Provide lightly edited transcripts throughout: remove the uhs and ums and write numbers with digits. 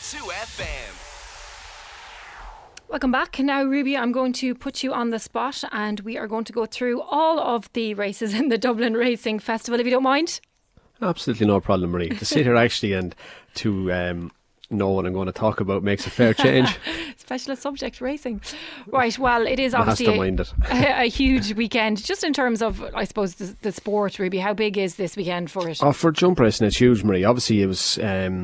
2FM. Welcome back. Now, Ruby, I'm going to put you on the spot and we are going to go through all of the races in the Dublin Racing Festival, if you don't mind. Absolutely no problem, Marie. To sit here actually and to know what I'm going to talk about makes a fair change. Specialist subject, racing. Right, well, it is obviously a huge weekend. Just in terms of, I suppose, the sport, Ruby, how big is this weekend for it? Oh, for jump racing, it's huge, Marie. Obviously, it was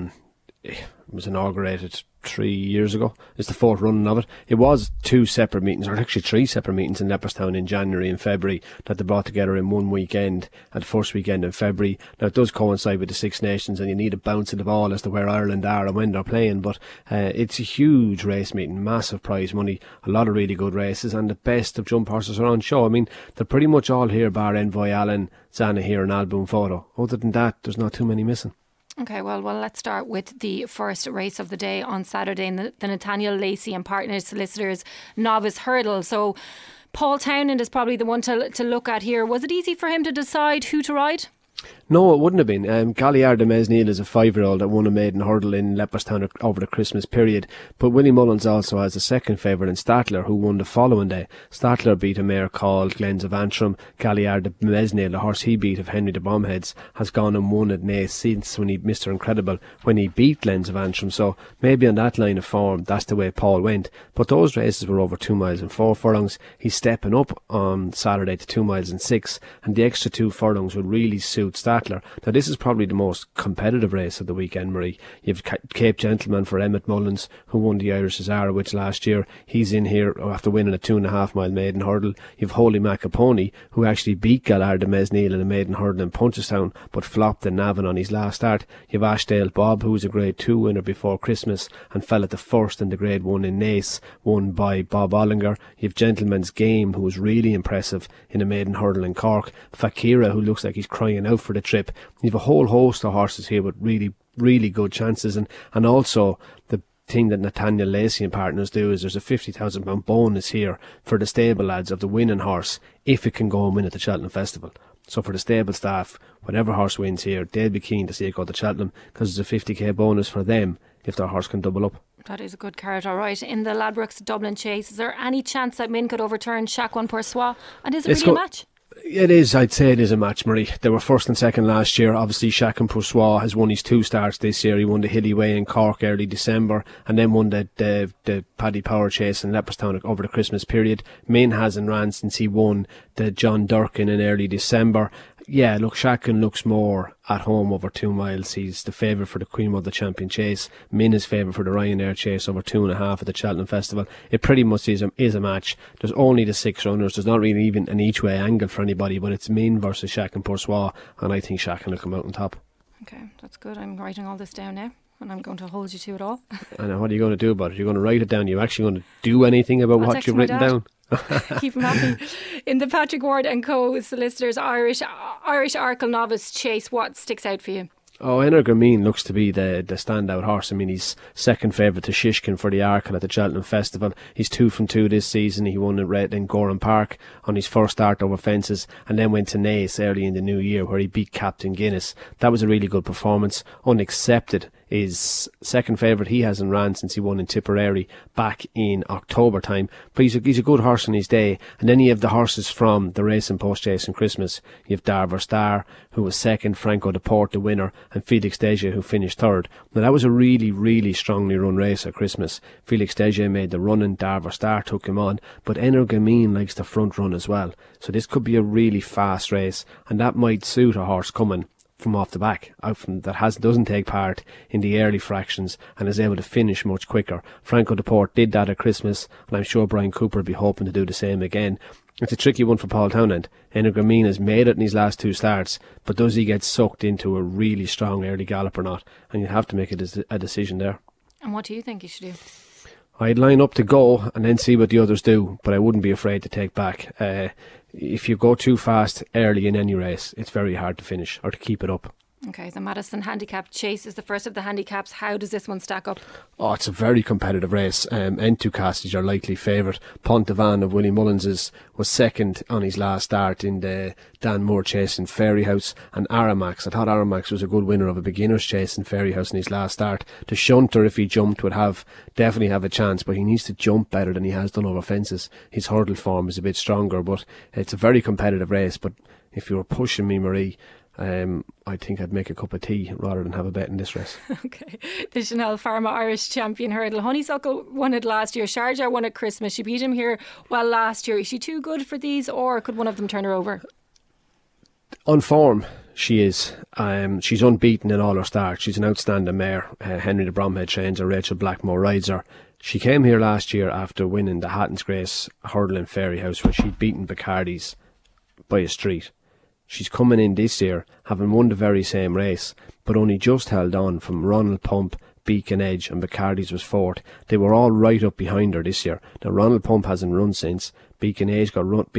inaugurated 3 years ago. It's the fourth running of it. It was two separate meetings, or actually three separate meetings in Leopardstown in January and February that they brought together in one weekend, at the first weekend in February. Now it does coincide with the Six Nations and you need a bounce of the ball as to where Ireland are and when they're playing, but it's a huge race meeting, massive prize money, a lot of really good races, and the best of jump horses are on show. I mean, they're pretty much all here bar Envoy Allen, Zanahiyr and Alboon Photo. Other than that, there's not too many missing. Okay, well, let's start with the first race of the day on Saturday in the Nathaniel Lacey and Partners Solicitors Novice Hurdle. So Paul Townend is probably the one to look at here. Was it easy for him to decide who to ride? No, it wouldn't have been. Galliard de Mesnil is a 5-year-old that won a maiden hurdle in Leopardstown over the Christmas period. But Willie Mullins also has a second favourite in Statler, who won the following day. Statler beat a mare called Glens of Antrim. Galliard de Mesnil, the horse he beat of Henry de Bombheads, has gone and won at Naas since when he Mr. Incredible, when he beat Glens of Antrim. So maybe on that line of form, that's the way Paul went. But those races were over 2 miles and 4 furlongs. He's stepping up on Saturday to 2 miles and 6, and the extra 2 furlongs would really suit Statler. Now this is probably the most competitive race of the weekend, Marie. You've Cape Gentleman for Emmett Mullins, who won the Irish Cesarewitch last year. He's in here after winning a 2.5 mile maiden hurdle. You've Holy Macapony, who actually beat Galliard de Mesnil in a maiden hurdle in Punchestown, but flopped in Navan on his last start. You've Ashdale Bob, who was a Grade 2 winner before Christmas and fell at the first in the Grade 1 in Naas, won by Bob Ollinger. You've Gentleman's Game, who was really impressive in a maiden hurdle in Cork. Fakira, who looks like he's crying out for the trip. You've a whole host of horses here with really, really good chances, and also the thing that Nathaniel Lacey and Partners do is there's a £50,000 bonus here for the stable lads of the winning horse if it can go and win at the Cheltenham Festival. So for the stable staff, whatever horse wins here, they'll be keen to see it go to Cheltenham because there's a 50k bonus for them if their horse can double up. That is a good card, all right. In the Ladbrokes Dublin Chase, is there any chance that Min could overturn Chacun Pour Soi? And is it really a match? It is, I'd say it is a match, Marie. They were first and second last year. Obviously, Chacun Pour Soi has won his 2 starts this year. He won the Hilly Way in Cork early December and then won the Paddy Power Chase in Leopardstown over the Christmas period. Min hasn't ran since he won the John Durkin in early December. Yeah, look, Chacun looks more at home over 2 miles. He's the favourite for the Queen Mother Champion Chase. Min is favourite for the Ryanair Chase over 2.5 at the Cheltenham Festival. It pretty much is a match. There's only the 6 runners. There's not really even an each way angle for anybody, but it's Min versus Chacun Pour Soi, and I think Chacun will come out on top. Okay, that's good. I'm writing all this down now, and I'm going to hold you to it all. And what are you going to do about it? You're going to write it down. You're actually going to do anything about what you've written down? Keep him happy. In the Patrick Ward and Co. Solicitors Irish Arkle Novice Chase, what sticks out for you? Oh, Energrameen looks to be the standout horse. I mean, he's second favourite to Shishkin for the Arkle at the Cheltenham Festival. He's 2 from 2 this season. He won in Gorham Park on his first start over fences and then went to Naas early in the new year where he beat Captain Guinness. That was a really good performance. Unaccepted is second favourite. He hasn't ran since he won in Tipperary back in October time, but he's a good horse in his day. And then you have the horses from the Racing Post Chase and Christmas. You have Darver Star, who was second, Franco de Port the winner, and Felix Deja, who finished third. Now that was a really, really strongly run race at Christmas. Felix Deja made the run and Darver Star took him on, but Energamine likes the front run as well. So this could be a really fast race, and that might suit a horse coming from off the back, doesn't take part in the early fractions and is able to finish much quicker. Franco de Port did that at Christmas, and I'm sure Brian Cooper will be hoping to do the same again. It's a tricky one for Paul Townend. Energamine has made it in his last 2 starts, but does he get sucked into a really strong early gallop or not? And you have to make a decision there. And what do you think he should do? I'd line up to go and then see what the others do, but I wouldn't be afraid to take back. If you go too fast early in any race, it's very hard to finish or to keep it up. Okay, the Madison Handicap Chase is the first of the handicaps. How does this one stack up? Oh, it's a very competitive race. Entucast is your likely favourite. Pontavon of Willie Mullins was second on his last start in the Dan Moore Chase in Fairyhouse. And Aramax, I thought Aramax was a good winner of a beginner's chase in Fairyhouse in his last start. The Shunter, if he jumped, would definitely have a chance, but he needs to jump better than he has done over fences. His hurdle form is a bit stronger, but it's a very competitive race. But if you were pushing me, Marie, I think I'd make a cup of tea rather than have a bet in this race. Okay. The Chanel Pharma Irish Champion Hurdle. Honeysuckle won it last year. Sharjah won at Christmas. She beat him here last year. Is she too good for these, or could one of them turn her over? On form, she is. She's unbeaten in all her starts. She's an outstanding mare. Henry de Bromhead trains her. Rachel Blackmore rides her. She came here last year after winning the Hatton's Grace Hurdle in Fairyhouse, where she'd beaten Bacardi's by a street. She's coming in this year, having won the very same race, but only just held on from Ronald Pump, Beacon Edge and Bacardi's was fourth. They were all right up behind her this year. Now Ronald Pump hasn't run since. Beacon Edge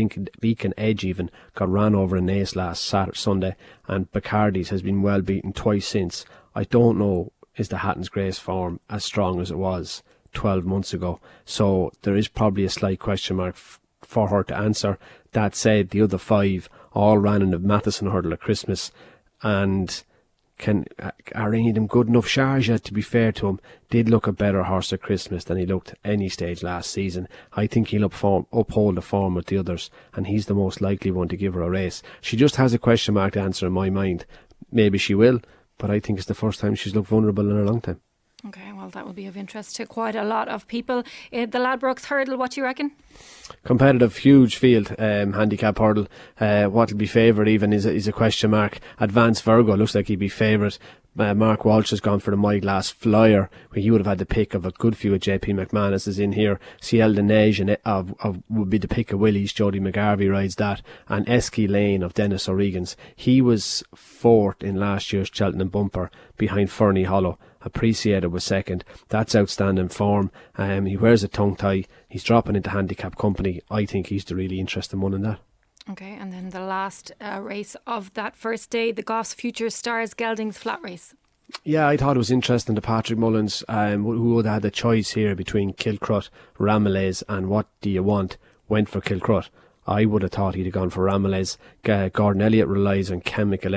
even got ran over in Ace last Sunday, and Bacardi's has been well beaten twice since. I don't know, is the Hatton's Grace form as strong as it was 12 months ago? So there is probably a slight question mark for her to answer. That said, the other 5 all ran in the Matheson Hurdle at Christmas, and are any of them good enough? Sharjah, to be fair to him, did look a better horse at Christmas than he looked any stage last season. I think he'll uphold the form with the others, and he's the most likely one to give her a race. She just has a question mark to answer in my mind. Maybe she will, but I think it's the first time she's looked vulnerable in a long time. Okay, well, that will be of interest to quite a lot of people. The Ladbrokes Hurdle, what do you reckon? Competitive, huge field, handicap hurdle. What will be favoured even is a question mark. Advanced Virgo looks like he'd be favourite. Mark Walsh has gone for the My Glass Flyer, where he would have had the pick of a good few of JP McManus is in here. Ciel de Neige would be the pick of Willie's. Jody McGarvey rides that. And Esky Lane of Dennis O'Regan's. He was fourth in last year's Cheltenham Bumper behind Fernie Hollow. Appreciated was second. That's outstanding form. He wears a tongue tie. He's dropping into handicap company. I think he's the really interesting one in that. Okay, and then the last race of that first day, the Goffs Future Stars Geldings Flat Race. Yeah, I thought it was interesting. The Patrick Mullins, who would have had a choice here between Kilcrut, Ramillies, and What Do You Want, went for Kilcrut. I would have thought he'd have gone for Ramillies. Gordon Elliott relies on chemical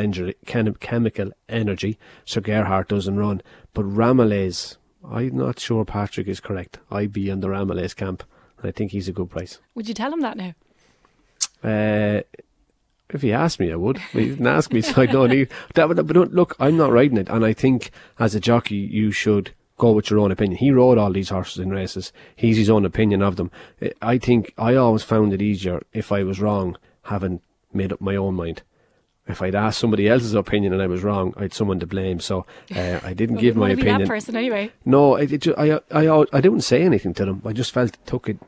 energy, so Gerhardt doesn't run. But Ramillies, I'm not sure Patrick is correct. I'd be on the Ramillies camp, and I think he's a good price. Would you tell him that now? If he asked me, I would. He didn't ask me, so I don't need that. But look, I'm not riding it, and I think as a jockey, you should go with your own opinion. He rode all these horses in races. He's his own opinion of them. I think I always found it easier if I was wrong, having made up my own mind. If I'd asked somebody else's opinion and I was wrong, I'd someone to blame. So I didn't give my opinion. Be that person anyway. No, I didn't say anything to them. I just found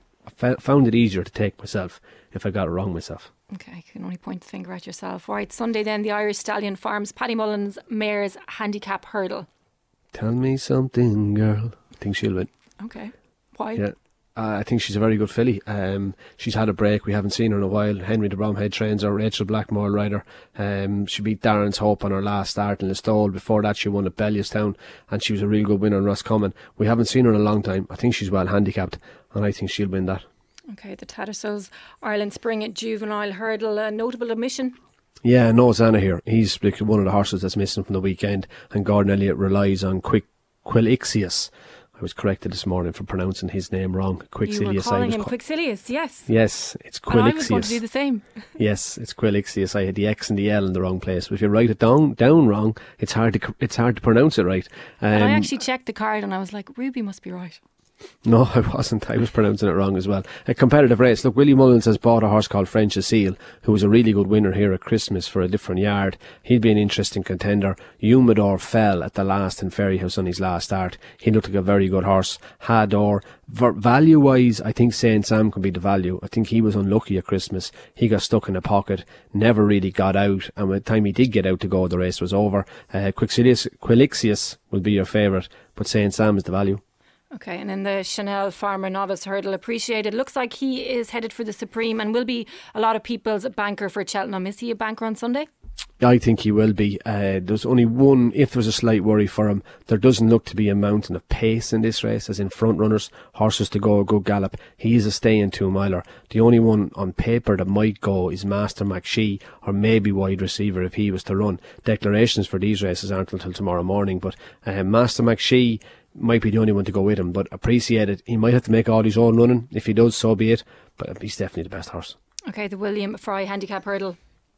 it easier to take myself if I got it wrong myself. Okay, you can only point the finger at yourself. Right, Sunday then, the Irish Stallion Farms Paddy Mullins Mares Handicap Hurdle. Tell me something, girl. I think she'll win. Okay, why? Yeah. I think she's a very good filly. She's had a break. We haven't seen her in a while. Henry de Bromhead trains her. Rachel Blackmore rider. She beat Darren's Hope on her last start in Listowel. Before that, she won at Bellewstown, and she was a real good winner in Roscommon. We haven't seen her in a long time. I think she's well handicapped, and I think she'll win that. Okay, the Tattersalls Ireland Spring at Juvenile Hurdle. A notable omission? Yeah, no Zana here. He's one of the horses that's missing from the weekend, and Gordon Elliott relies on Quilixius. I was corrected this morning for pronouncing his name wrong. Quixilius. You were calling him Quixilius, yes. Yes, it's Quilixius. And I was going to do the same. Yes, it's Quilixius. I had the X and the L in the wrong place. But if you write it down wrong, it's hard to pronounce it right. And I actually checked the card and I was like, Ruby must be right. No, I wasn't. I was pronouncing it wrong as well. A competitive race. Look, Willie Mullins has bought a horse called French Seal, who was a really good winner here at Christmas for a different yard. He'd be an interesting contender. Humidor fell at the last in Fairyhouse on his last start. He looked like a very good horse. Hador. Value-wise, I think Saint Sam could be the value. I think he was unlucky at Christmas. He got stuck in a pocket, never really got out, and by the time he did get out to go, the race was over. Quilixius will be your favourite, but Saint Sam is the value. Okay, and then the Chanel Farmer Novice Hurdle Appreciated. Looks like he is headed for the Supreme and will be a lot of people's banker for Cheltenham. Is he a banker on Sunday? I think he will be. There's only one, if there's a slight worry for him, there doesn't look to be a mountain of pace in this race, as in front runners, horses to go a good gallop. He is a staying 2-miler. The only one on paper that might go is Master McShee, or maybe wide receiver if he was to run. Declarations for these races aren't until tomorrow morning, but Master McShee might be the only one to go with him, but appreciate it. He might have to make all his own running. If he does, so be it, but he's definitely the best horse. Okay, the William Fry handicap hurdle.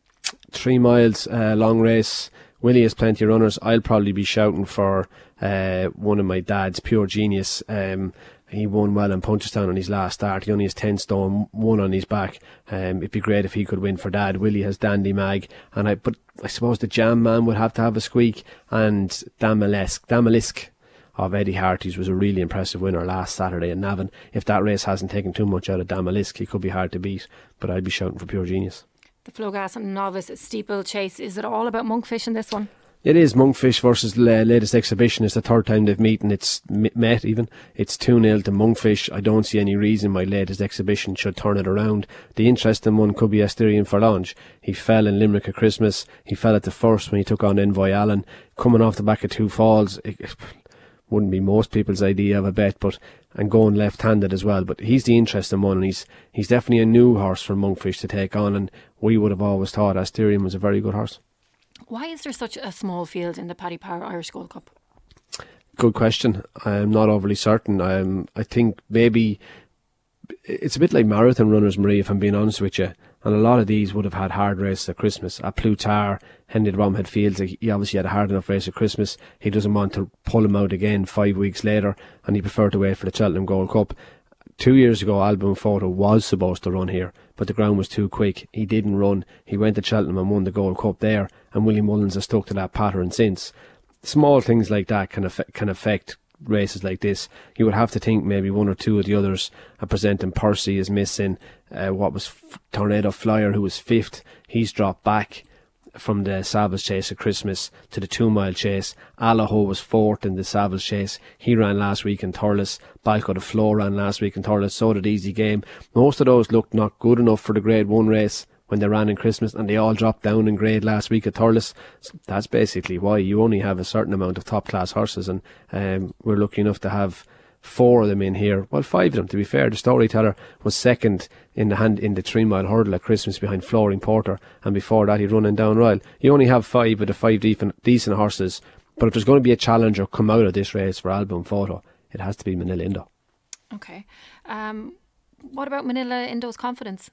3 miles, long race. Willie has plenty of runners. I'll probably be shouting for one of my dad's, Pure Genius. He won well in Punchestown on his last start. He only has 10 stone, 1 on his back. It'd be great if he could win for Dad. Willie has Dandy Mag, but I suppose the Jam Man would have to have a squeak, and Damalisk of Eddie Harty's was a really impressive winner last Saturday in Navan. If that race hasn't taken too much out of Damalisk, he could be hard to beat, but I'd be shouting for Pure Genius. The Flogas and Novice Steeplechase. Is it all about Monkfish in this one? It is. Monkfish versus latest exhibition. It's the third time they've met even. It's 2-0 to Monkfish. I don't see any reason why latest exhibition should turn it around. The interesting one could be Asterion Forlange. He fell in Limerick at Christmas. He fell at the first when he took on Envoy Allen. Coming off the back of 2 falls, it wouldn't be most people's idea of a bet, and going left-handed as well. But he's the interesting one, and he's definitely a new horse for Monkfish to take on, and we would have always thought Asterion was a very good horse. Why is there such a small field in the Paddy Power Irish Gold Cup? Good question. I'm not overly certain. I think maybe it's a bit like marathon runners, Marie, if I'm being honest with you. And a lot of these would have had hard races at Christmas. At Plutar, Henry Bromhead Fields, he obviously had a hard enough race at Christmas. He doesn't want to pull him out again 5 weeks later, and he preferred to wait for the Cheltenham Gold Cup. 2 years ago, Album Photo was supposed to run here, but the ground was too quick. He didn't run. He went to Cheltenham and won the Gold Cup there, and Willie Mullins has stuck to that pattern since. Small things like that can affect races like this. You would have to think maybe 1 or 2 of the others are presenting. Percy is missing. Tornado Flyer, who was 5th, he's dropped back from the Savills Chase at Christmas to the 2 mile chase. Allaho was 4th in the Savills Chase. He ran last week in Thurles. Balco de Flo ran last week in Thurles. So did Easy Game. Most of those looked not good enough for the Grade 1 race when they ran in Christmas, and they all dropped down in grade last week at Thurles. So that's basically why you only have a certain amount of top class horses, and we're lucky enough to have 4 of them in here. Well, 5 of them, to be fair. The Storyteller was 2nd in the 3 mile hurdle at Christmas behind Flooring Porter, and before that he'd run in Down Royal. You only have 5 of the 5 decent horses, but if there's going to be a challenger come out of this race for Album Photo, it has to be Manila Indo. Okay. What about Manila Indo's confidence?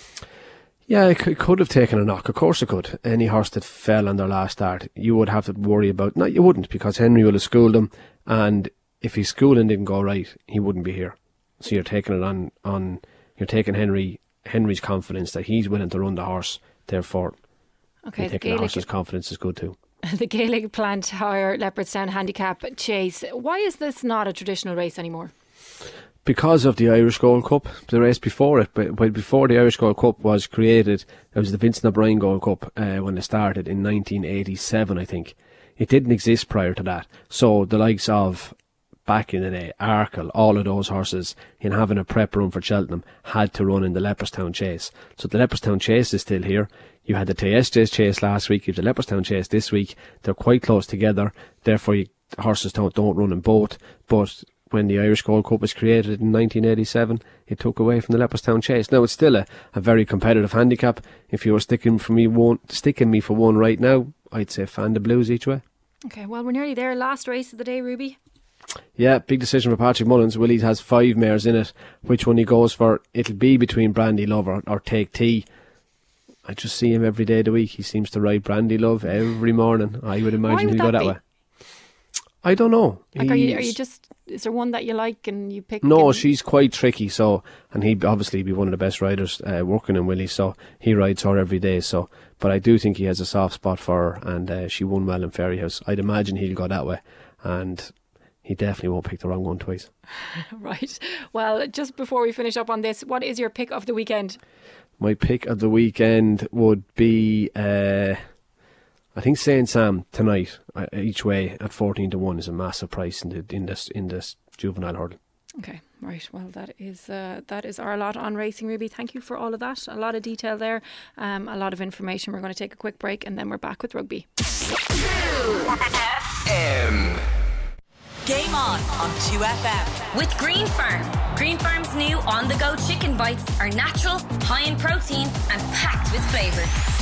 Yeah, it could have taken a knock. Of course it could. Any horse that fell on their last start, you would have to worry about. No, you wouldn't, because Henry will have schooled him, and if his schooling didn't go right, he wouldn't be here. So you're taking it on you're taking Henry's confidence that he's willing to run the horse. Therefore, okay, the horse's confidence is good too. The Gaelic Blantyre Leopardstown Handicap Chase. Why is this not a traditional race anymore? Because of the Irish Gold Cup, the race before it. But before the Irish Gold Cup was created, it was the Vincent O'Brien Gold Cup when it started in 1987, I think. It didn't exist prior to that. So the likes of, back in the day, Arkle, all of those horses, in having a prep run for Cheltenham, had to run in the Leopardstown Chase. So the Leopardstown Chase is still here. You had the TSJ's Chase last week, you have the Leopardstown Chase this week. They're quite close together, therefore horses don't run in both. But when the Irish Gold Cup was created in 1987, it took away from the Leopardstown Chase. Now, it's still a very competitive handicap. If you were sticking me for one right now, I'd say Fan the Blues each way. Okay, well, we're nearly there. Last race of the day, Ruby. Yeah, big decision for Patrick Mullins. Willie has 5 mares in it. Which one he goes for, it'll be between Brandy Love or Take Tea. I just see him every day of the week. He seems to ride Brandy Love every morning. I would imagine he'll go that way. I don't know. Like, are you just, is there one that you like and you pick? No, she's quite tricky. So, and he'd obviously be one of the best riders working in Willie. So he rides her every day. So, but I do think he has a soft spot for her, and she won well in Fairyhouse. I'd imagine he'll go that way, and he definitely won't pick the wrong one twice. Right. Well, just before we finish up on this, what is your pick of the weekend? My pick of the weekend would be, I think Saint Sam tonight, each way at 14 to 1 is a massive price in this juvenile hurdle. Okay, right. Well, that is our lot on racing, Ruby. Thank you for all of that. A lot of detail there, a lot of information. We're going to take a quick break and then we're back with rugby. Game on 2FM with Green Farm. Green Farm's new on-the-go chicken bites are natural, high in protein and packed with flavour.